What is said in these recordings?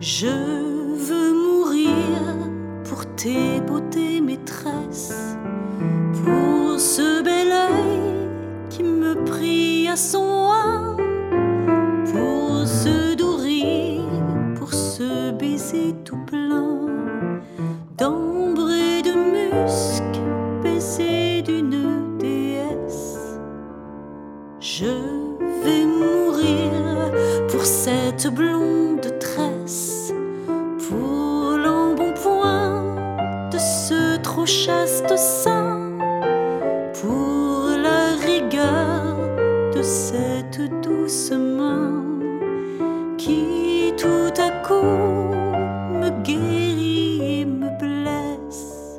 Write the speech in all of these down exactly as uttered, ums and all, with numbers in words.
Je veux mourir pour tes beautés maîtresses, pour ce bel œil qui me prie à son oin, pour ce doux rire, pour ce baiser tout plein d'ambre et de musc, baiser d'une déesse. Je vais mourir pour cette blonde tresse, pour l'embonpoint de ce trop chaste sein, pour la rigueur de cette douce main qui tout à coup me guérit et me blesse.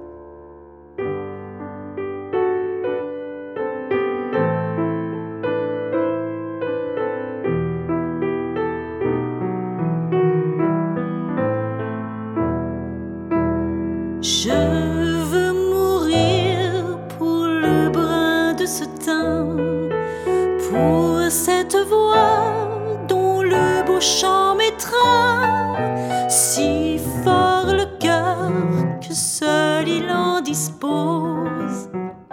Je veux mourir pour le brin de ce teint, pour cette voix dont le beau chant m'étreint si fort le cœur que seul il en dispose.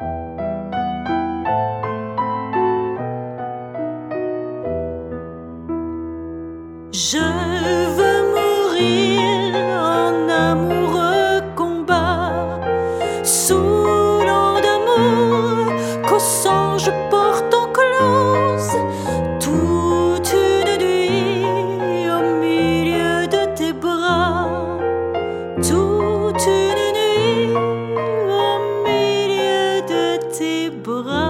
Je veux mourir en amoureux combat, saoulant d'amour qu'au sang je porte en close, toute une nuit au milieu de tes bras, toute une nuit au milieu de tes bras.